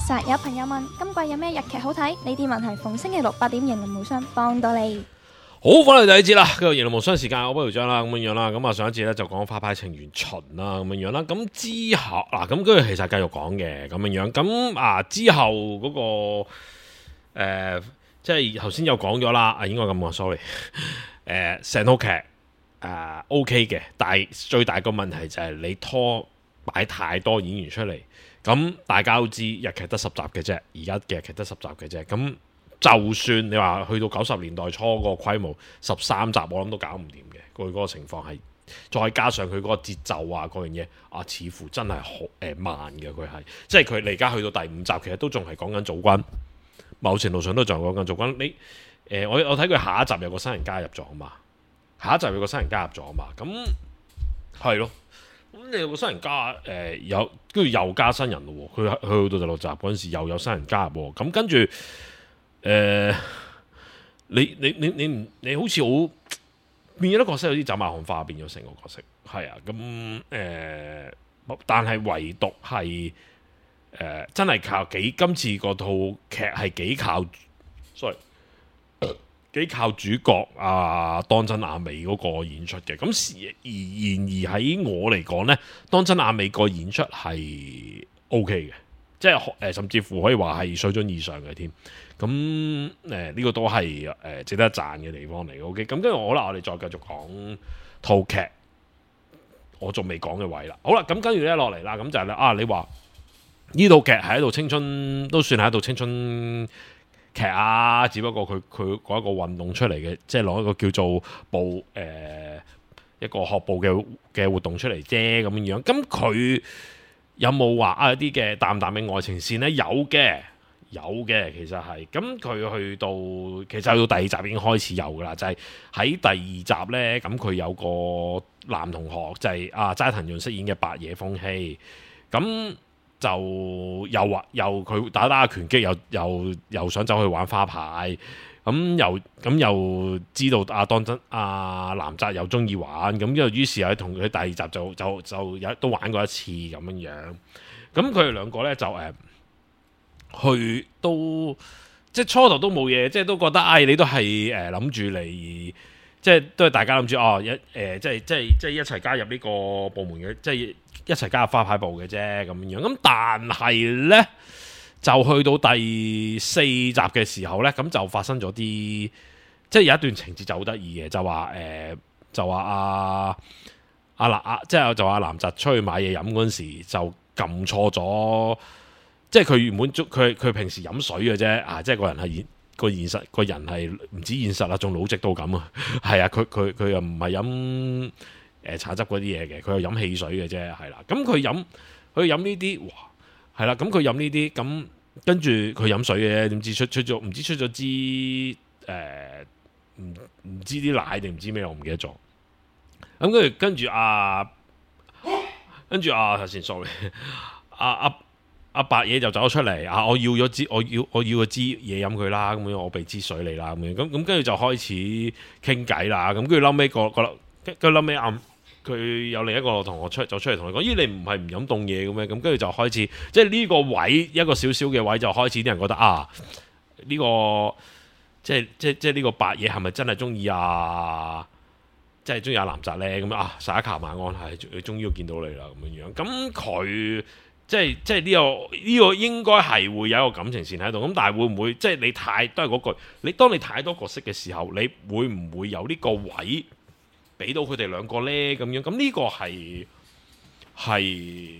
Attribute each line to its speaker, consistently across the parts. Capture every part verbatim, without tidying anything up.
Speaker 1: 實有朋友問今季有咩日劇好睇？呢啲問題逢星期六八點《型人無雙》幫到你。
Speaker 2: 好，翻嚟第二節啦，跟住《型人無雙》時間，我不如張啦，咁樣樣啦。咁啊，上一節咧就講花牌情緣巡啦，咁樣樣啦。咁之後嗱，咁跟住其實繼續講嘅，咁樣樣。咁啊之後嗰、那個誒、呃，即係頭先有講咗啦，啊應該咁講 ，sorry。誒，成套劇誒 OK 嘅，但係最大個問題就係你拖擺太多演員出嚟。咁大家都知日劇得十集嘅啫，而家嘅日劇得十集嘅啫。咁就算你話去到九十年代初個規模十三集，我諗都搞唔掂嘅。佢嗰個情況係，再加上佢嗰個節奏啊，嗰樣嘢啊，似乎真係好誒慢嘅。佢係即係佢嚟而家去到第五集，其實都仲係講緊組軍，某程度上都仲係講緊組軍。你誒、呃、我我睇佢下一集有個新人加入咗啊嘛，下一集有個新人加入咗啊嘛，咁係咯。咁你有個新人加誒、呃、有，跟住又加新人咯喎。佢去到第六集嗰陣時，又有新人加入喎。咁跟住誒，你你你你唔你好似好變咗啲角色，有啲走馬看花，變咗成個角色係啊。咁誒、呃，但係唯獨係誒、呃、真係靠幾今次嗰套劇係幾靠，sorry。幾靠主角啊，當真亞美嗰個演出嘅，咁而然而喺我嚟講呢，當真亞美個演出係 O K 嘅，即係誒、呃、甚至乎可以話係水準以上嘅添。咁誒呢個都係誒、呃、值得讚嘅地方嚟。O K，咁跟住好啦，我哋再繼續講套劇，我仲未講嘅位啦。好啦，咁跟住咧落嚟啦，咁就係、是、咧啊，你話呢套劇係一套青春，都算係一套青春劇啊，只不過佢佢嗰一個運動出嚟嘅，即係攞一個叫做部誒、呃、一個學部嘅嘅活動出嚟啫咁樣樣。咁佢有冇話啊一啲嘅淡淡嘅愛情線呢？有嘅，有嘅，其實係。咁佢去到其實去到第二集已經開始有噶啦，就係、是、喺第二集呢。咁佢有個男同學就係、是、啊齋藤潤飾演嘅白野風希咁。就又話又佢打打拳擊，又又又想走去玩花牌，咁又咁又知道阿、啊、當真阿、啊、南澤又中意玩，咁又於是又同佢第二集就就就有都玩過一次咁樣樣，咁佢哋兩個咧就誒、呃、去都即係初頭都冇嘢，即係都覺得唉、哎，你都係誒諗住嚟。即係都係大家諗住哦，一誒、呃、即係即係即係一齊加入呢個部門嘅，即係一齊加入花牌部嘅啫咁樣。咁但係呢，就去到第四集嘅時候呢，咁就發生咗啲，即係有一段情節就好得意嘅，就話誒、呃、就話阿阿南阿即係就話南澤出去買嘢飲嗰陣時就撳錯咗，即係佢原本佢佢平時飲水嘅啫啊，即係個人係個現實個人係唔止現實啦，仲老直到咁啊！係啊，佢佢佢又唔係飲誒橙汁嗰啲嘢嘅，佢又飲汽水嘅啫，係啦。咁佢飲佢飲呢啲，哇，係啦。咁佢飲呢啲，咁跟住佢飲水嘅，點知出出咗唔知出咗支誒唔唔知啲奶定唔知咩，我唔記得咗。咁跟住跟住啊，跟住啊頭先 sorry，阿阿。阿白嘢就走咗出嚟，啊！我要咗支，我要我要個支嘢飲佢啦，咁樣我俾支水你啦，咁樣咁咁跟住就開始傾偈啦，咁跟住嬲尾個個，跟住嬲尾暗佢有另一個同學出走出嚟同佢講，咦你唔係唔飲凍嘢嘅咩？咁跟住就開始，即係呢個位一個少少嘅位就開始啲人覺得啊，呢、呢個即係即係即係呢個白嘢係咪真係中意啊？即係中意阿南澤咧？咁啊，撒一卡晚安係，終於要見到你啦，咁樣樣，咁佢。即係即係呢個呢個應該係會有一個感情線喺度，咁但係會唔會即係你太都係嗰句，你當你太多角色嘅時候，你會唔會有呢個位俾到佢哋兩個呢？咁樣咁呢個係係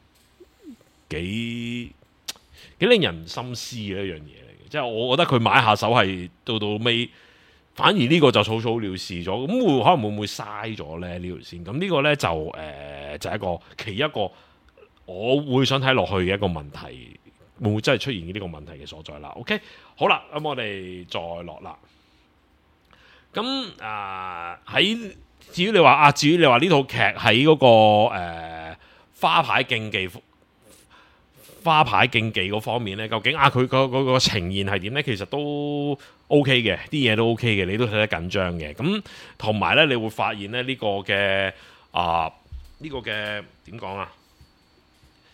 Speaker 2: 幾幾令人深思嘅一樣嘢嚟嘅，即係我覺得佢買下手係到到尾，反而呢個就草草了事咗，咁會可能會唔會嘥咗呢呢條線？咁呢個呢，就誒、呃、就係、一個其一個。我會想睇落去嘅一個問題，會唔會真係出現呢個問題嘅所在啦 ？OK， 好啦，咁我哋再落啦。咁啊喺至於你話啊，至於你話呢套劇喺嗰個誒、呃、花牌競技花牌競技嗰方面咧，究竟啊佢個嗰個呈現係點咧？其實都 OK 嘅，啲嘢都 OK 嘅，你都睇得緊張嘅。咁同埋咧，你會發現咧呢、呢個嘅啊呢個嘅點講啊？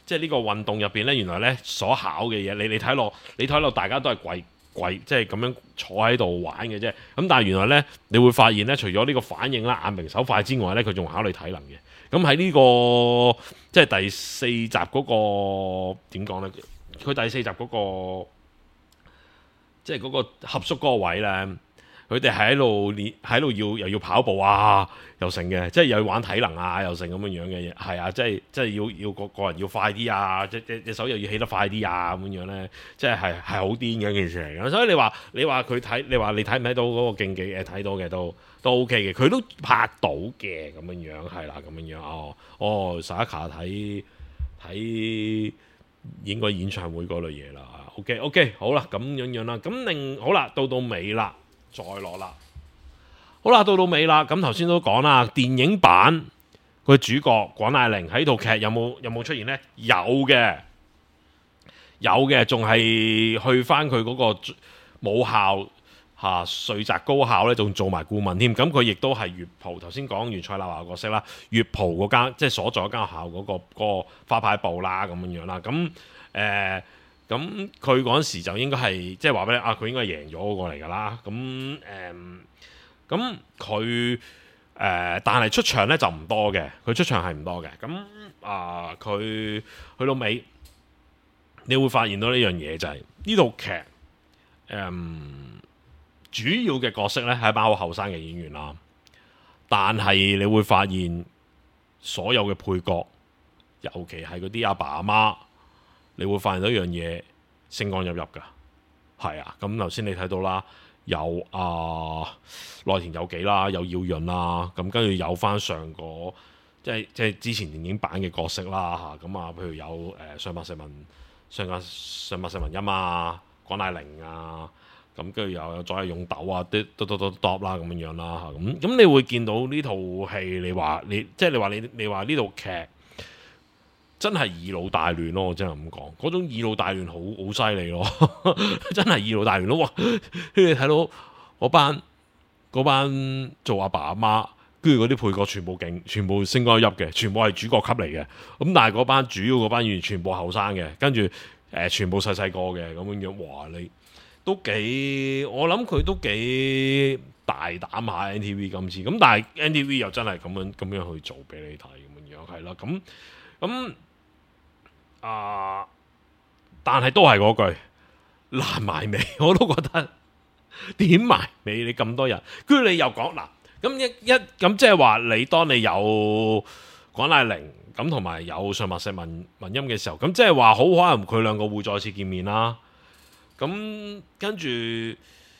Speaker 2: 即係呢個運動入邊呢，原來呢所考嘅嘢，你你睇落你睇落大家都係跪跪，即係咁樣坐喺度玩嘅啫。咁但係原來呢，你會發現呢，除咗呢個反應啦、眼明手快之外呢，佢仲考慮體能嘅。咁喺呢個即係第四集嗰、那個點講呢？佢第四集嗰、那個即係嗰個合宿嗰個位呢。佢哋係喺度練，喺度要又要跑步啊，又成嘅，即係又要玩體能啊，又成咁樣樣嘅嘢，係啊，即係即係要要個個人要快啲啊，隻隻隻手又要起得快啲啊，咁樣樣咧，即係係係好癲嘅一件事嚟嘅。所以你話你話佢睇，你話你睇唔睇到嗰個競技誒睇到嘅都都 OK 嘅，佢都拍到嘅咁樣樣，係啦咁樣樣哦哦，薩卡睇睇應該演唱會嗰類嘢啦。OK OK， 好啦，咁樣樣啦，咁另好啦，到到尾啦。再落啦，好啦，到到尾啦。咁頭先都講啦，電影版個主角廣瀨鈴喺套劇有冇有冇出現呢？有嘅，有嘅，仲係去翻佢嗰個母校嚇瑞澤高校呢，仲做埋顧問添。咁佢亦都係月蒲，頭先講完蔡立華角色啦，月蒲嗰間即係所在嗰間學校嗰、嗰個嗰個花牌部啦，咁樣樣啦。咁誒。咁佢嗰陣時就應該係即係話俾你啊，佢應該係贏咗嗰個嚟㗎啦。咁誒，咁佢誒，但係出場咧就唔多嘅，佢出場係唔多嘅。咁啊，佢、呃、去到尾，你會發現到呢樣嘢就係呢套劇誒、嗯，主要嘅角色咧係一班好後生嘅演員啦。但係你會發現所有嘅配角，尤其係嗰啲阿爸阿媽。你會發現到一樣嘢，星光熠熠㗎，係啊。咁頭先你睇到啦，有啊內田有紀啦，有耀潤啦，咁跟住有翻上個即係即係之前電影版嘅角色啦嚇。咁啊，譬如有誒、呃、上白石文、上白上白石文音啊、廣瀨鈴啊，咁跟住又有佐野勇斗啊，啲多多多多啦咁樣樣啦嚇。咁咁你會見到呢套戲，你話你即係你話你你話呢套劇。真係以老帶亂咯，我真係咁講，嗰種以老帶亂好好犀利咯，真係以老帶亂咯。哇！你睇到嗰班嗰班做阿爸阿媽，跟住嗰啲配角全部勁，全部星光熠熠嘅，全部係主角級嚟嘅。咁但係嗰班主要嗰班演員全部後生嘅，跟住誒全部細細個嘅咁樣樣。哇！你都幾，我諗佢都幾大膽下 N T V 今次。咁但係 N T V 又真係咁樣咁樣去做俾你睇咁樣樣，係啦。咁咁。啊！但係都係嗰句難埋尾，我都覺得點埋尾？你咁多人，跟住你又講嗱，咁一一咁即係話你當你有廣瀨鈴咁同埋有上白石文文音嘅時候，咁即係話好可能佢兩個會再次見面啦。咁跟住誒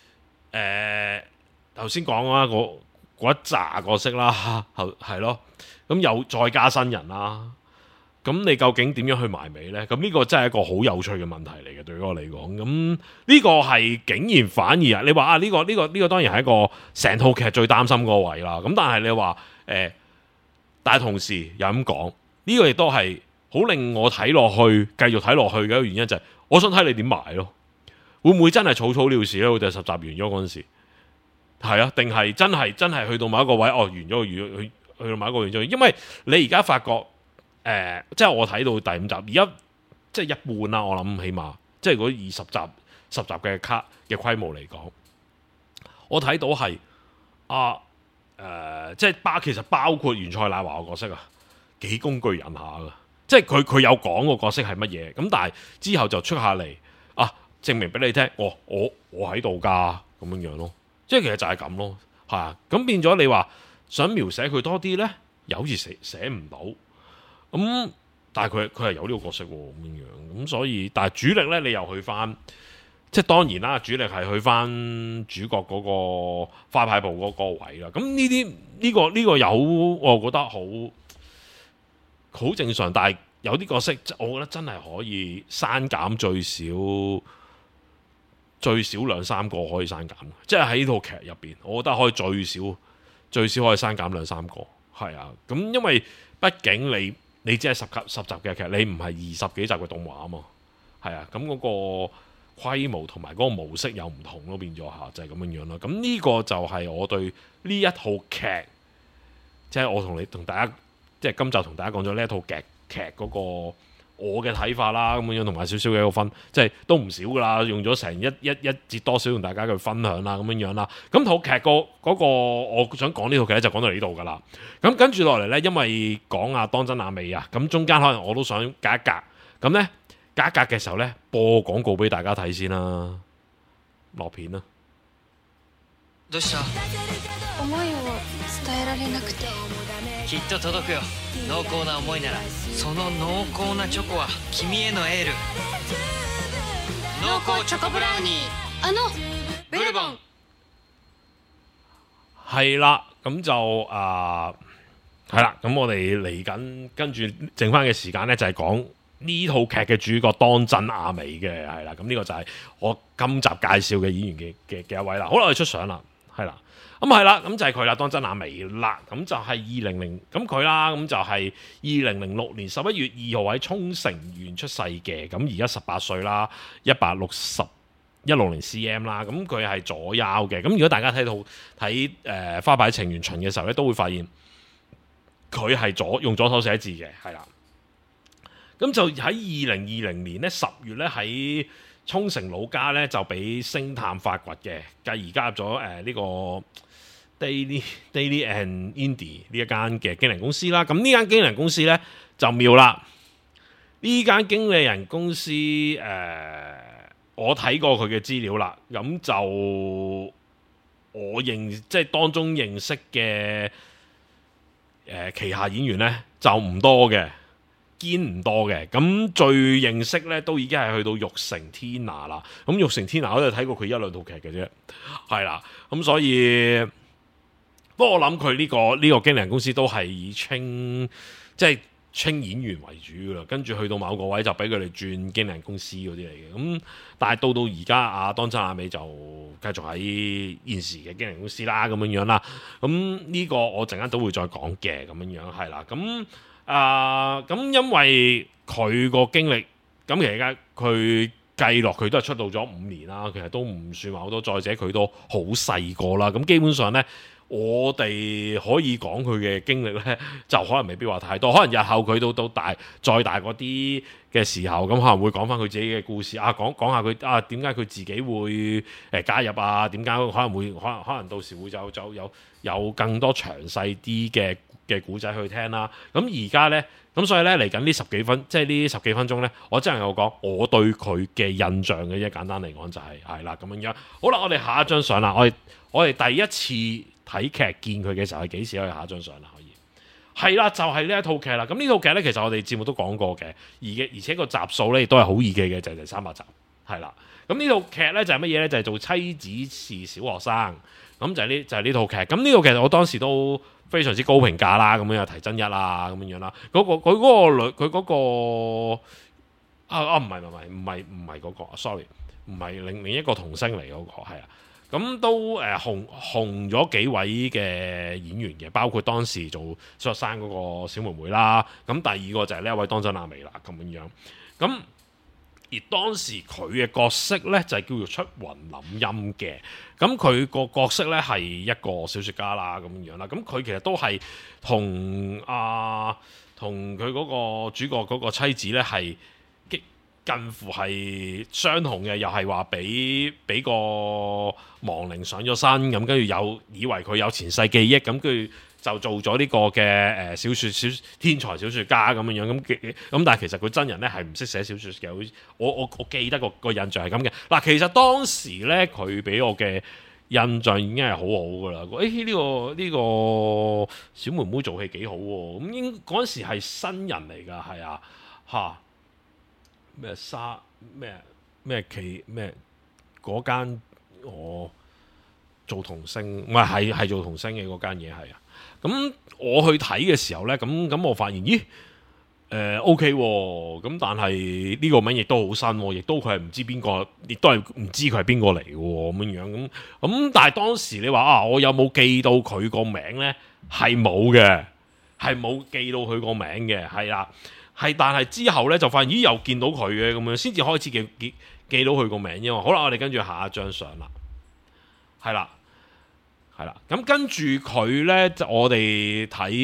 Speaker 2: 頭先講啦，嗰嗰一紮角色啦，係係咯，咁又再加新人啦。咁你究竟點樣去埋尾呢？咁呢個真係一個好有趣嘅問題嚟嘅，對於我嚟講。咁呢個係竟然反而啊，你話啊呢個呢個呢個當然係一個成套劇最擔心個位啦。咁但係你話誒，但係同時又咁講，呢個亦都係好令我睇落去，繼續睇落去嘅一個原因就係，我想睇你點埋咯。會唔會真係草草了事咧？好似十集完咗嗰陣時，係啊，定係真係真係去到某一個位，哦，完咗個完去去到某一個完咗，因為你而家發覺。誒、呃，即係我睇到第五集，而家即係一半啦。我諗起碼，即係嗰二十集、十集嘅卡嘅規模嚟講，我睇到係啊誒、呃，即係包其實包括原菜乃華嘅角色啊，幾工具人下噶。即係佢佢有講個角色係乜嘢，咁但係之後就出下嚟啊，證明俾你聽，我我我喺度㗎咁樣樣咯。即係其實就係咁咯，係啊。咁變咗你話想描寫佢多啲咧，又好似寫寫唔到。咁、嗯，但係佢佢係有呢個角色喎，咁樣樣，咁所以，但係主力咧，你又去翻，即係當然啦，主力係去翻主角嗰個花牌部嗰個位啦。咁呢啲呢個呢、呢個有，我覺得好好正常。但係有啲角色，我覺得真係可以刪減最少最少兩三個可以刪減，即係喺呢套劇入邊，我覺得可以最少最少可以刪減兩三個，係啊。咁因為畢竟你。你只係十集十集嘅劇，你唔係二十幾集嘅動畫啊嘛，係啊，咁嗰個規模同埋嗰個模式又唔同咯，變咗下就係、是、咁樣樣咯。咁呢個就係我對呢一套劇，即、就、係、是、我同你同大家，即係今集同大家講咗呢一套劇劇嗰個我嘅睇法啦，咁樣同埋少少嘅一個分，即係都唔少噶啦，用咗成一一一節多少同大家去分享啦，咁樣樣啦。咁套劇個嗰個我想講呢套劇咧就講到呢度噶啦。咁跟住落嚟咧，因為講阿當真亞美啊，咁中間可能我都想隔一隔，咁咧隔一隔嘅時候咧播廣告俾大家睇先啦，落片啦。
Speaker 3: どうした？
Speaker 4: 思いを伝えられなくて。
Speaker 3: きっと届くよ。濃厚な思いならその濃厚なチョコは君へのエール。濃厚チョコブラウニー。
Speaker 4: あの
Speaker 3: ブルボン。
Speaker 2: 係啦，咁就啊係啦，咁我哋嚟緊跟住剩翻嘅時間咧就係講呢套劇嘅主角當真亞美嘅，係啦，咁呢個就係我今集介紹嘅演員嘅嘅嘅一位啦。好啦，我哋出相啦。係啦，咁係啦，咁就係佢啦，當真亞美啦，咁就係二零零咁佢啦，咁就係二零零六年十一月二號喺沖繩縣出世嘅，咁而家十八歲啦，一百六十一六年 C M 啦，咁佢係左腰嘅，咁如果大家睇到睇誒、呃、花牌情緣巡嘅時候咧，都會發現佢係左用左手寫字嘅，係啦，咁就喺二零二零年咧十月咧喺沖繩老家咧就俾星探發掘嘅，繼而加入咗誒呢個 Daily Daily and Indie 呢一間嘅經理人公司啦。咁呢間經理人公司咧就妙啦，呢間經理人公司誒、呃、我睇過佢嘅資料啦，咁就我認即係當中認識嘅誒、呃、旗下演員咧就唔多嘅。堅唔多嘅，咁最認識咧都已經係去到玉城天娜啦。咁玉城天娜我都睇過佢一兩套劇嘅啫，係啦。咁所以，不過我諗佢呢個呢、呢個經理人公司都係以清即係清演員為主噶啦。跟住去到某個位就俾佢哋轉經理人公司嗰啲嚟嘅。咁但係到到而家啊，當真亞美就繼續喺現時嘅經理人公司啦，咁樣樣啦。咁呢個我陣間都會再講嘅，咁樣樣係啦。咁啊，咁、呃、因為佢個經歷，咁其實佢計落佢都係出道咗五年啦，其實都唔算話好多。再者佢都好細個啦，咁基本上呢，我哋可以講佢嘅經歷呢，就可能未必話太多。可能日後佢到到大再大嗰啲嘅時候，咁可能會講翻佢自己嘅故事啊，講講下佢啊點解佢自己會誒、呃、加入啊，點解可能會可能可能到時會就就有有更多詳細啲嘅嘅古仔去聽啦。咁而家呢，咁所以呢，嚟緊呢十幾分，即係呢十幾分鐘呢，我真係有講我對佢嘅印象嘅啫。簡單嚟講就係係啦咁樣樣。好啦，我哋下一張相啦。我哋我哋第一次睇劇見佢嘅時候係幾時？可以下一張相啦，可以係啦，就係、是、呢一套劇啦。咁呢套劇呢，其實我哋節目都講過嘅，而嘅而且個集數呢亦都係好易記嘅，就係、是、第三百集係啦。咁呢套劇呢，就係乜嘢呢？就係、是、做妻子是小學生，咁就係呢就係呢套劇。咁呢套劇我當時都非常之高評價啦，咁樣又提真一啦，咁樣樣啦。嗰、那個佢嗰個女，佢嗰、那個啊啊唔係唔係唔係唔係嗰個 ，sorry， 唔係另另一個童星嚟嗰、那個係啊。咁都誒、呃、紅紅咗幾位嘅演員嘅，包括當時做小學生嗰個小妹妹啦。咁第二個就係呢一位當真亞美啦，咁樣樣。咁而當時佢嘅角色呢，就係、是、叫做出雲廩音嘅。咁佢個角色呢，係一個小説家啦，咁樣啦。咁佢其實都係同啊同佢嗰個主角嗰個妻子呢，係近乎係相同嘅，又係話俾俾個亡靈上咗身，咁跟住有以為佢有前世記憶，咁跟住就做咗呢個嘅誒小説小天才小説家咁樣樣，咁咁但係其實佢真人咧係唔識寫小説嘅，我我我記得個個印象係咁嘅。嗱，其實當時咧佢俾我嘅印象已經係好好噶啦，誒、哎、呢、呢個呢、呢個小妹妹做戲幾好喎，咁應嗰陣時係新人嚟㗎，係啊嚇。咩沙咩咩企咩嗰間我做童星，唔係係係做童星嘅嗰間嘢係啊。咁我去睇嘅時候咧，咁咁我發現咦誒、呃、OK 喎，咁但係呢個名亦都好新，亦都佢係唔知邊個，亦都係唔知佢係邊個嚟嘅咁樣樣咁咁。但係當時你話啊，我有冇記到佢個名咧？係冇嘅，係冇記到佢個名嘅，係啦。係，但係之後咧就發現咦又見到佢嘅咁樣，先至開始記記記到佢個名啫嘛。好啦，我哋跟住下一張相啦，係啦，係啦。咁跟住佢咧，就我哋睇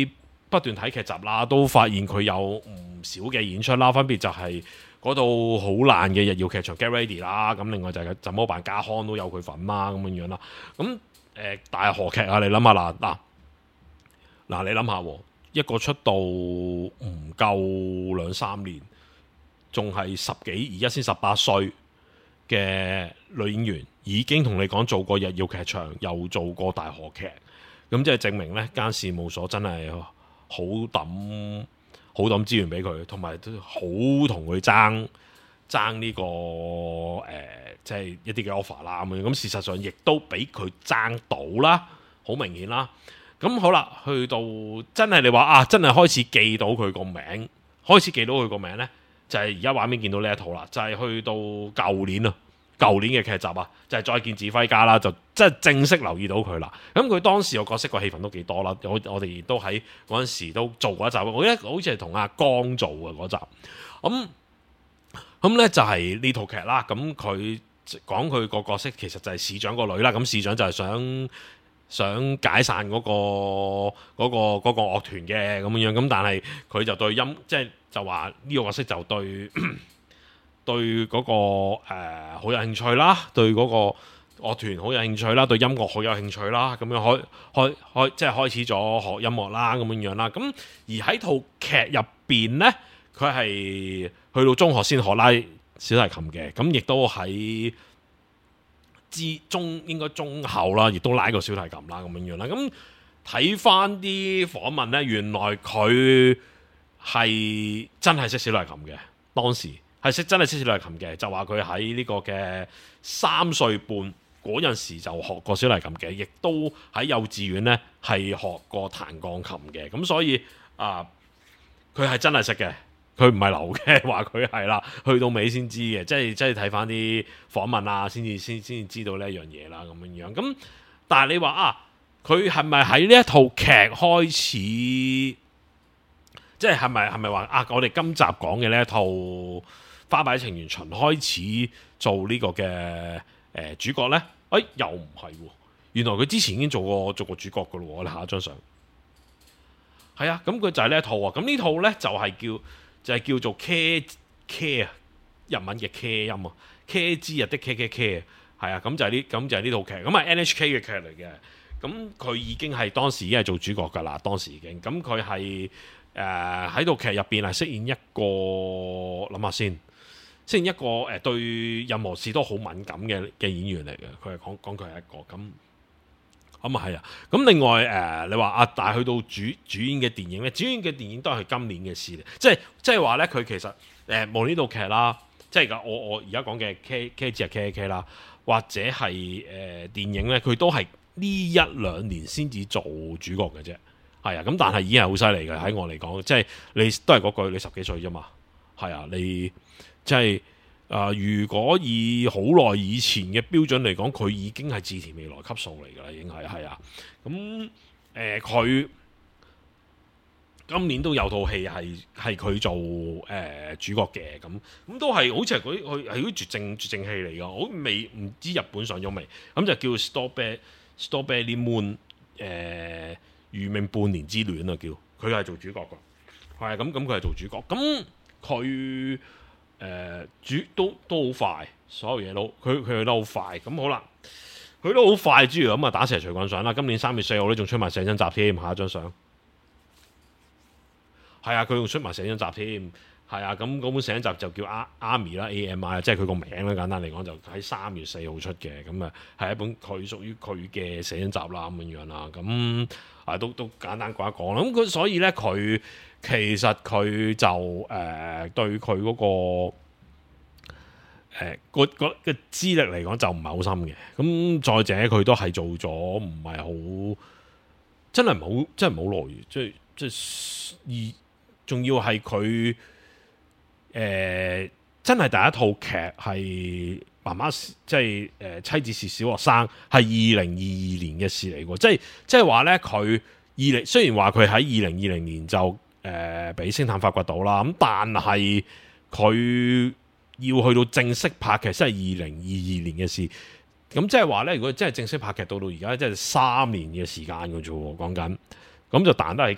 Speaker 2: 不斷睇劇集啦，都發現佢有唔少嘅演出啦，分別就係嗰度好爛嘅日曜劇場 Get Ready 啦，咁另外就係怎麼辦家康都有佢份啦，咁樣樣啦。咁誒、呃、大河劇啊，你諗下啦，嗱嗱你諗下，一個出道唔夠兩三年，仲係十幾，而家先十八歲嘅女演員，已經同你講做過日曜劇場，又做過大河劇，咁即係證明呢間事務所真係好抌好抌資源俾佢，同埋都好同佢爭爭呢個誒，即係一啲嘅 offer 啦咁樣。咁事實上亦都俾佢爭到啦，好明顯啦。咁好啦，去到真係你話啊，真係開始記到佢個名，開始記到佢個名呢，就係而家畫面見到呢一套啦，就係、是、去到舊年啊，舊年嘅劇集啊，就係、是、再見指揮家啦，就即係正式留意到佢啦。咁佢當時個角色個戲份都幾多啦，我我哋都喺嗰陣時都做過一集，我記得好似係同阿江做嘅嗰集。咁咁咧就係呢套劇啦。咁佢講佢個角色其實就係市長個女啦。咁市長就係想想解散嗰、嗰個嗰、嗰個嗰、嗰個樂團嘅咁樣，咁但係佢就對音即係就話呢個角色就對對嗰、嗰個誒好、呃、有興趣啦，對嗰個樂團好有興趣啦，對音樂好有興趣啦，咁樣開開開即係開始咗學音樂啦咁樣樣啦。咁而喺套劇入邊呢，佢係去到中學先學拉小提琴嘅，咁亦都喺之中應該中後啦，亦都拉過小提琴啦咁樣樣啦。咁睇翻啲訪問呢，原來佢係真係識小提琴嘅，當時係識真係識小提琴嘅，就話佢喺呢個嘅三歲半嗰陣時就學過小提琴嘅，亦都喺幼稚園呢係學過彈鋼琴嘅。咁所以啊，佢係真係識嘅。佢唔係流嘅，話佢係啦，去到尾先知嘅，即係即係睇翻啲訪問啊，先至先先知道呢一樣嘢啦，咁樣樣。咁但係你話啊，佢係咪喺呢一套劇開始，即係係咪係咪話啊？我哋今集講嘅呢一套《花牌情緣巡》開始做呢個嘅誒、呃、主角呢？誒、哎、又唔係喎，原來佢之前已經做過做過主角噶咯喎。我哋下一張相係啊，咁佢就係呢一套啊。咁呢套呢，就係、是、叫。就係叫做 K K 啊，日文嘅 K 音啊 ，K 之日的 K K K 啊，係啊，咁就係呢，咁就係呢套劇，咁係 N H K 嘅劇嚟嘅，咁佢已經係當時已經係做主角㗎啦，當時已經，咁佢係誒喺套劇入邊係飾演一個諗下先，飾演一個誒、呃、對任何事都好敏感嘅嘅演員嚟嘅，佢係講講佢係一個咁。咁啊係啊，咁另外誒、呃，你話啊，但係去到主主演嘅電影咧，主演嘅電影都係佢今年嘅事嚟，即係即係話咧，佢其實誒無論呢套劇啦，即係而家我我而家講嘅 K K 只係 K K 啦，或者係誒、呃、電影咧，佢都係呢一兩年先至做主角嘅啫，係啊，咁但係已經係好犀利嘅喺我嚟講，即係你都係嗰句，你十幾歲啫嘛，係啊，你即係。啊、呃！如果以好耐以前嘅標準嚟講，佢已經係志田未來級數嚟㗎啦，已經係係啊。咁誒，佢、呃、今年都有套戲係係佢做誒、呃、主角嘅，咁咁都係好似係佢佢係啲絕症絕症戲嚟㗎。我未唔知日本上咗未？咁就叫 Strawberry Strawberry Moon 誒、呃，餘命半年之戀啊，叫佢係做主角㗎。係咁咁，佢係做主角。咁佢。誒、呃、主都都好快，所有嘢都佢佢去得好快，咁好啦，佢都好快之餘咁啊打蛇隨棍上啦。今年三月四號咧仲出埋寫真集添，下一張相係啊，佢仲出埋寫真集添，係啊，咁嗰本寫真集就叫阿阿咪啦 A M I， 即係佢個名啦，簡單嚟講就喺三月四號出嘅，咁啊係一本佢屬於佢嘅寫真集啦咁樣樣啦，咁啊都都簡單講一講啦。咁佢所以咧佢。其實佢就誒、呃、對佢嗰、嗰個誒個個嘅資歷嚟講就唔係好深嘅，咁再者佢都係做咗唔係好真係唔好真係唔好耐，即係即係而仲要係佢誒真係第一套劇係媽媽即係誒妻子是小學生係二零二二年嘅事嚟喎，即係即係話咧佢二零雖然話佢喺二零二零年就。誒俾、呃、星探發掘到啦，咁但係佢要去到正式拍劇，先係二零二二年嘅事。咁即係話咧，如果真係正式拍劇到到而家，即係三年嘅時間嘅啫喎，講緊咁就彈得係咁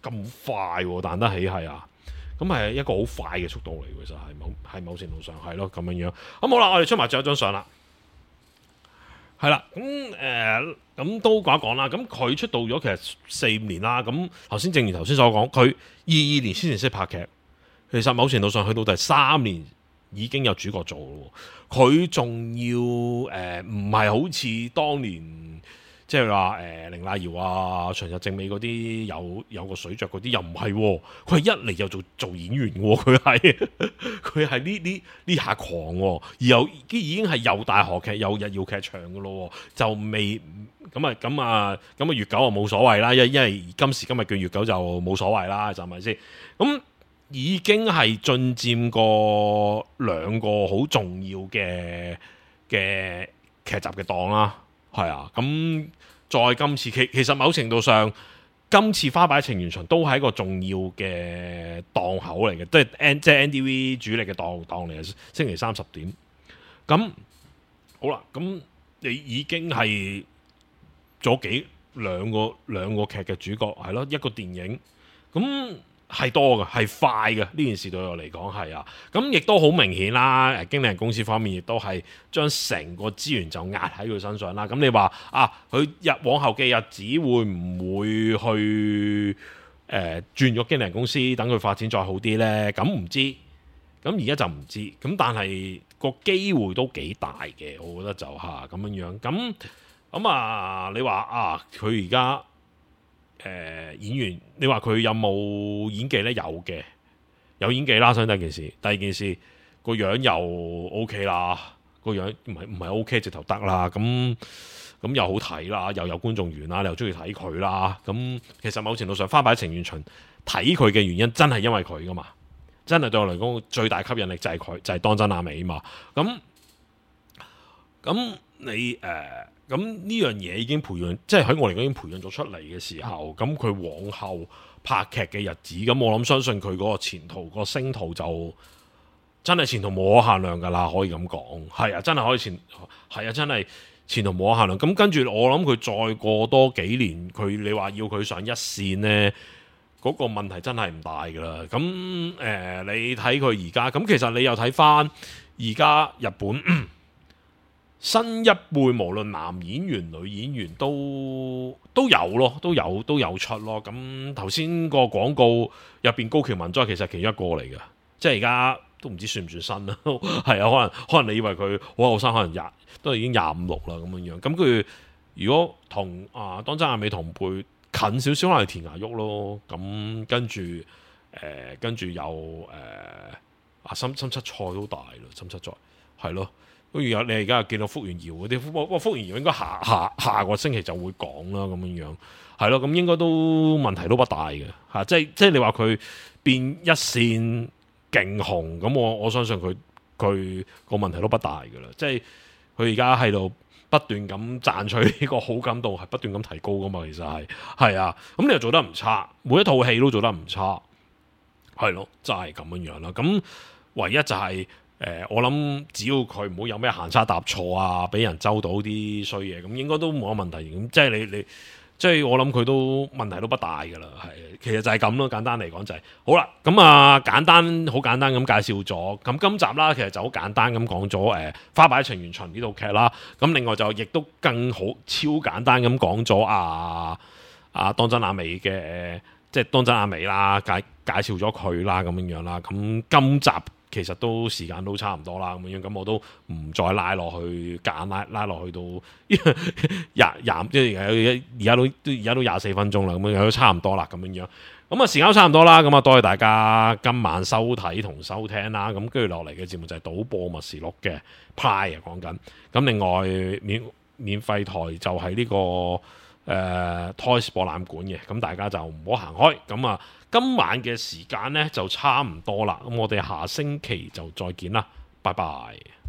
Speaker 2: 咁快喎，彈得起係啊，咁係一個好快嘅速度嚟，其實係某係某程度上係咯咁樣樣。咁好啦，我哋出埋最後一張相啦，係啦，咁誒咁都講一講啦。咁佢出道咗其實四五年啦，咁頭先正如頭先所講，佢二二年先至識拍劇，其實某程度上去到第三年已經有主角做咯。佢仲要誒唔係好似當年即係話誒凌麗瑤啊、長日正美嗰啲有有個水着嗰啲，又唔係喎，佢係一嚟就做做演員喎，佢係佢係呢呢呢下狂喎，而又已經係又大河劇又日曜劇場嘅咯，就未咁啊咁啊咁啊，月九啊冇所謂啦，因因為今時今日叫月九就冇所謂啦，就係咪先？咁已經係進佔過兩個好重要嘅嘅劇集嘅檔啦，係啊，咁再今次其其實某程度上，今次花牌情緣巡都係一個重要嘅檔口嚟嘅，即係 N 即係 N D V 主力嘅檔檔嚟嘅，星期三十點。咁好啦，咁你已經係咗幾兩個兩個劇嘅主角係咯，一個電影咁。係多嘅，係快嘅，呢件事對我嚟講係啊，咁亦都好明顯啦。誒，經理人公司方面亦都係將成個資源就壓喺佢身上啦。咁你話啊，佢日往後嘅日子會唔會去誒、呃、轉咗經理人公司，等佢發展再好啲呢？咁唔知，咁而家就唔知。咁但係個機會都幾大嘅，我覺得就嚇咁樣樣。咁咁啊，你話啊，佢而家。誒、呃、演員，你話佢有冇演技呢？有嘅，有演技啦。首先第一件事，第二件事個樣又 O K 啦，個樣唔係唔係 O K 直頭得啦。咁咁又好睇啦，又有觀眾緣啦，你又中意睇佢啦。咁其實某程度上，花牌情緣巡睇佢嘅原因真係因為佢噶嘛，真係對我嚟講最大吸引力就係佢，就係、是、當真亞美嘛。咁咁你誒？呃咁呢樣嘢已經培養，即係喺我嚟講已經培養咗出嚟嘅時候，咁佢往後拍劇嘅日子，咁我諗相信佢嗰個前途、個星途就真係前途無可限量㗎啦，可以咁講。係啊，真係可以前係啊，真係前途無可限量。咁跟住我諗佢再過多幾年，佢你話要佢上一線呢，嗰、嗰個問題真係唔大㗎啦。咁誒、呃，你睇佢而家，咁其實你又睇翻而家日本。新一輩無論男演員、女演員都都有咯，都有都有出咯。咁頭先個廣告入邊高橋文哉其實其中一個嚟嘅，即係而家都唔知算唔算新啦。係啊，可能可能你以為佢好後生，可能廿都已經廿五六啦咁樣樣。咁佢如果同啊當真亞美同輩近少少，可能係田芽郁咯。咁跟住誒、呃、跟住有誒啊深深七菜都大咯，深七菜係咯。不如有你而家見到福原遙嗰啲，不過福原遙應該下下下個星期就會講啦，咁樣樣係咯，咁應該都問題都不大嘅嚇，即係即係你話佢變一線勁紅，咁我我相信佢佢個問題都不大嘅啦，即係佢而家喺度不斷咁賺取呢個好感度係不斷咁提高噶嘛，其實係係啊，咁你又做得唔差，每一套戲都做得唔差，係咯，就係咁樣樣啦。咁唯一就係。誒、呃，我諗只要佢唔好有咩行差踏錯啊，俾人周到啲衰嘢，咁應該都冇乜問題。咁即係你你，即係我諗佢都問題都不大噶啦。係，其實就係咁咯。簡單嚟講就係、是、好啦。咁啊，簡單好簡單咁介紹咗。咁今集啦，其實就好簡單咁講咗誒《花牌情緣巡》呢套劇啦。咁另外就亦都更好超簡單咁講咗啊啊當真亞美嘅，即係當真亞美啦，介介紹咗佢啦，咁樣樣啦。咁今集。其實都時間都差唔多啦，咁樣咁我都唔再拉落去，夾硬拉拉落去到廿廿，即係而家都而家都廿四分鐘啦，咁樣都差唔多啦，咁樣樣。咁啊時間都差唔多啦，咁啊多謝大家今晚收睇同收聽啦。咁跟住落嚟嘅節目就係賭播默示錄嘅派啊講緊。咁另外免免費台就係呢、這個誒、呃、Toys 博覽館嘅，咁大家就唔好行開。咁啊今晚嘅時間呢就差唔多啦，咁我哋下星期就再見啦，拜拜。